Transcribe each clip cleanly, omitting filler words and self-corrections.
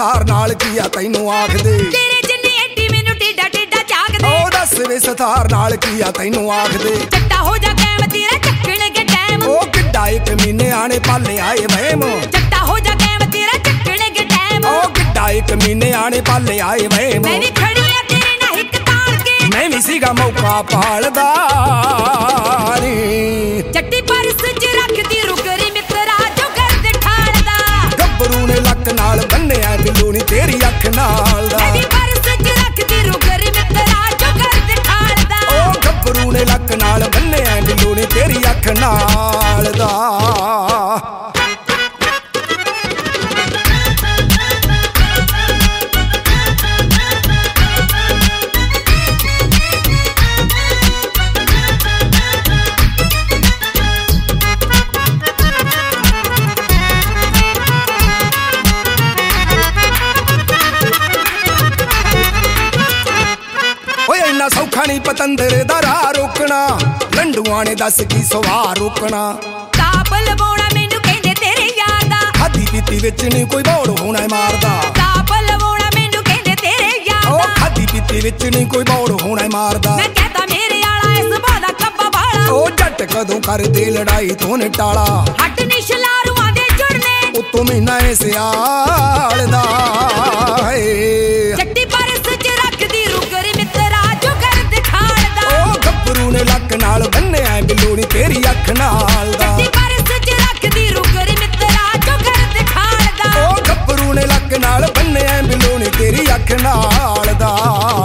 ਸਥਾਰ ਨਾਲ ਕੀਆ ਤੈਨੂੰ ਆਖਦੇ ਤੇਰੇ ਜਿੰਨੀ ਐਡੀ ਮੈਨੂੰ ਟੇਡਾ ਟੇਡਾ ਝਾਕਦੇ ਉਹ ਦੱਸ ਵੇ ਸਥਾਰ ਨਾਲ ਕੀਆ ਤੈਨੂੰ ਆਖਦੇ ਚੱਟਾ ਹੋ ਜਾ ਕੈਮ ਤੇਰਾ ਚੱਕਣਗੇ ਟਾਈਮ ਉਹ ਕਿੱਡਾ 1 ਮਹੀਨੇ ਆਣੇ ਪਾਲੇ ਆਏ ਵਹਿਮ ਚੱਟਾ ਹੋ ਜਾ ਕੈਮ ਤੇਰਾ ਚੱਕਣਗੇ ਟਾਈਮ ਉਹ ਕਿੱਡਾ 1 ਮਹੀਨੇ ਆਣੇ ਪਾਲੇ ਆਏ ਵਹਿਮ ਮੈਂ ਵੀ ਖੜੀ ਆ ਤੇਰੇ ਨਾਲ ਇੱਕ ਤਾਲ ਕੇ ਮੈਂ ਵੀ ਸੀਗਾ ਮੌਕਾ ਪਾਲਦਾ ਨੀ ਚੱਟੀ ਪਰਸ ਚ ਰੱਖਦੀ ਰੁਕਰੀ ਮਿੱਤਰਾ ਜੋ ਕਰਦੇ ਠਾਲਦਾ ਗੱਭਰੂ ਨੇ ਲੱਕ ਨਾਲ ਬੰਨਿਆ ਬਿੱਲੂ ਨੀ ਤੇਰੀ ਅੱਖ ਨਾਲ ਦਾ ਮੈਂ ਵੀ ਪਰਸ ਚ ਰੱਖਦੀ ਰੁਕਰੀ ਮਿੱਤਰਾ ਜੋ ਕਰਦੇ ਠਾਲਦਾ ਉਹ ਗੱਭਰੂ ਨੇ ਲੱਕ ਨਾਲ ਬੰਨਿਆ ਬਿੱਲੂ ਨੀ ਤੇਰੀ ਅੱਖ ਨਾਲ ਦਾ ਇੰਨਾ ਸੌਖਾ ਨਹੀਂ ਪਤੰਦਰ ਦਾ ਰਾਹ ਰੋਕਣਾ ਲੰਡੂਆਂ ਨੇ ਦੱਸ ਕੀ ਸਵਾਰ ਰੋਕਣਾ ਤਾਪ ਲਵਾਉਣਾ ਮੈਨੂੰ ਕਹਿੰਦੇ ਤੇਰੇ ਯਾਰ ਦਾ ਖਾਦੀ ਪੀਤੀ ਵਿੱਚ ਨਹੀਂ ਕੋਈ ਬੋੜ ਹੋਣਾ ਮਾਰਦਾ ਤਾਪ ਲਵਾਉਣਾ ਮੈਨੂੰ ਕਹਿੰਦੇ ਤੇਰੇ ਯਾਰ ਉਹ ਦਾ ਖਾਦੀ ਪੀਤੀ ਵਿੱਚ ਨਹੀਂ ਕੋਈ ਬੋੜ ਹੋਣਾ ਮਾਰਦਾ ਮੈਂ ਕਹਤਾ ਮੇਰੇ ਆਲਾ ਇਸ ਬਾਦਾ ਕੱਬਾ ਵਾਲਾ ਉਹ ਜੱਟ ਕਦੋਂ ਕਰਦੇ ਲੜਾਈ ਤੋਂ ਨਿਟਾਲਾ ਹੱਟ ਨਿਸ਼ਲਾਰੂਆਂ ਦੇ ਜੁੜਨੇ ਉਤੋਂ ਮਹੀਨਾ ਏ ਸਿਆਲ ਦਾ ਚੱਟੀ ਪਰਸ ਚ ਰੱਖਦੀ ਰੁਕਰੀ ਮਿੱਤਰਾ ਜੋ ਕਰਦੇ ਠਾਲਦਾ ਉਹ ਗੱਭਰੂ ਨੇ ਲੱਕ ਨਾਲ ਬੰਨਿਆ ਬਿੱਲੂ ਨੀ ਤੇਰੀ ਅੱਖ ਨਾਲ ਦਾ ਚੱਟੀ ਪਰਸ ਚ ਰੱਖਦੀ ਰੁਕਰੀ ਮਿੱਤਰਾ ਜੋ ਕਰਦੇ ਠਾਲਦਾ ਉਹ ਗੱਭਰੂ ਨੇ ਲੱਕ ਨਾਲ ਬੰਨਿਆ ਬਿੱਲੂ ਨੀ ਤੇਰੀ ਅੱਖ ਨਾਲ ਦਾ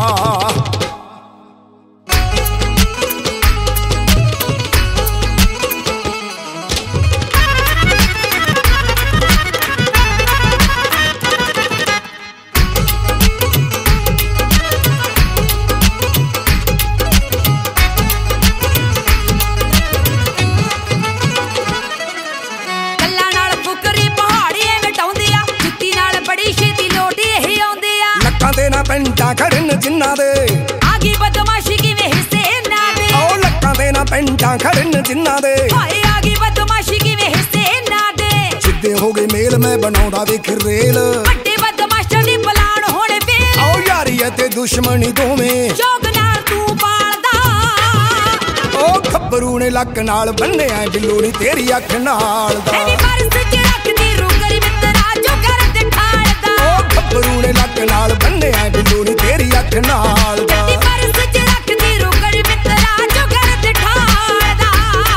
ਦੇ ਨਾ ਪੈਂਟਾਂ ਖੜਨ ਜਿੰਨਾ ਦੇ ਆਗੀ ਬਦਮਾਸ਼ੀ ਕਿਵੇਂ ਹਿੱਸੇ ਨਾ ਦੇ ਉਹ ਲੱਕਾਂ ਦੇ ਨਾ ਪੈਂਟਾਂ ਖੜਨ ਜਿੰਨਾ ਦੇ ਹਾਏ ਆਗੀ ਬਦਮਾਸ਼ੀ ਕਿਵੇਂ ਹਿੱਸੇ ਨਾ ਦੇ ਸਿੱਧੇ ਹੋ ਗਏ ਮੇਲ ਮੈਂ ਬਣਾਉਂਦਾ ਵੇਖ ਰੇਲ ਵੱਡੇ ਬਦਮਾਸ਼ਾਂ ਦੀ ਪਲਾਨ ਹੋਣੇ ਵੇ ਆਓ ਯਾਰੀ ਅਤੇ ਦੁਸ਼ਮਣੀ ਦੋਵੇਂ ਸ਼ੌਕ ਨਾਲ ਤੂੰ ਪਾਲਦਾ ਉਹ ਗੱਭਰੂ ਨੇ ਲੱਕ ਨਾਲ ਬੰਨਿਆ ਬਿੱਲੂ ਨੀ ਤੇਰੀ ਅੱਖ ਨਾਲ ਦਾ ਐਨੀ ਪਰਸ ਚ ਰੱਖਦੀ ਰੁਕਰੀ ਮਿੱਤਰਾ ਜੋ ਕਰਦੇ ਠਾਲਦਾ ਉਹ ਗੱਭਰੂ ਨੇ ਲੱਕ ਨਾਲ ਬੰਨਿਆ ਬਿੱਲੂ ਨੀ ਤੇਰੀ ਅੱਖ ਨਾਲ ਦਾ ਚੱਟੀ ਪਰਸ ਚ ਰੱਖਦੀ ਰੁਕਰੀ ਮਿੱਤਰਾ ਜੋ ਕਰਦੇ ਠਾਲਦਾ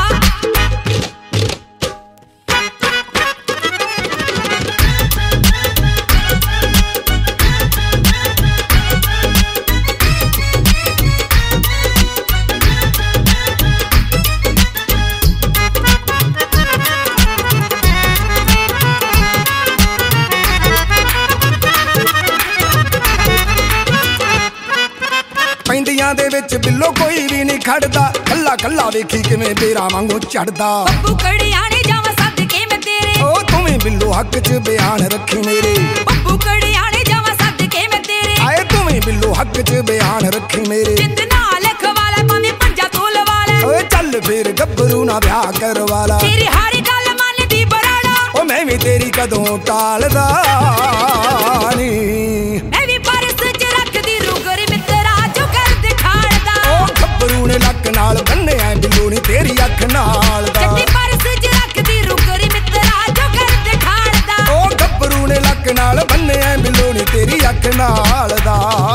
ਪੈਂਦੀਆਂ ਦੇ ਵਿੱਚ ਬਿੱਲੋ ਕੋਈ ਵੀ ਨਹੀਂ ਖੜਦਾ ਕੱਲਾ ਕੱਲਾ ਵੇਖੀ ਕਿਵੇਂ ਬੇਰਾ ਵਾਂਗੂ ਚੜਦਾ ਬੱਬੂ ਕੜਿਆਣੇ ਜਾਵਾਂ ਸੱਦ ਕੇ ਮੈਂ ਤੇਰੇ ਉਹ ਤੂੰ ਵੀ ਬਿੱਲੋ ਹੱਕ 'ਚ ਬਿਆਨ ਰੱਖੀ ਮੇਰੇ ਬੱਬੂ ਕੜਿਆਣੇ ਜਾਵਾਂ ਸੱਦ ਕੇ ਮੈਂ ਤੇਰੇ ਆਏ ਤੂੰ ਵੀ ਬਿੱਲੋ ਹੱਕ 'ਚ ਬਿਆਨ ਰੱਖੀ ਮੇਰੇ ਜਿੰਦ ਨਾਲ ਲਿਖ ਵਾਲਾ ਭਾਵੇਂ ਪੰਜਾ ਤੋਲ ਵਾਲਾ ਓਏ ਚੱਲ ਫੇਰ ਗੱਭਰੂ ਨਾ ਵਿਆਹ ਕਰਵਾਲਾ ਤੇਰੀ ਹਰ ਗੱਲ ਮੰਨਦੀ ਬਰਾੜਾ ਉਹ ਮੈਂ ਵੀ ਤੇਰੀ ਕਦੋਂ ਟਾਲਦਾ ਨੀ ਮੈਂ ਵੀ ਪਰਸ ਚ ਰੱਖਦੀ ਰੁਕਰੀ ਮਿੱਤਰਾ ਜੋ ਕਰਦੇ ਠਾਲਦਾ ਉਹ ਗੱਭਰੂ ਨੇ ਲੱਕ ਨਾਲ ਬੰਨਿਆ ਬਿੱਲੂ ਨੀ ਤੇਰੀ ਅੱਖ ਨਾਲ ਦਾ ਚੱਟੀ ਪਰਸ ਚ ਰੱਖਦੀ ਰੁਕਰੀ ਮਿੱਤਰਾ ਜੋ ਕਰਦੇ ਠਾਲਦਾ ਉਹ ਗੱਭਰੂ ਨੇ ਲੱਕ ਨਾਲ ਬੰਨਿਆ ਬਿੱਲੂ ਨੀ ਤੇਰੀ ਅੱਖ ਨਾਲ ਦਾ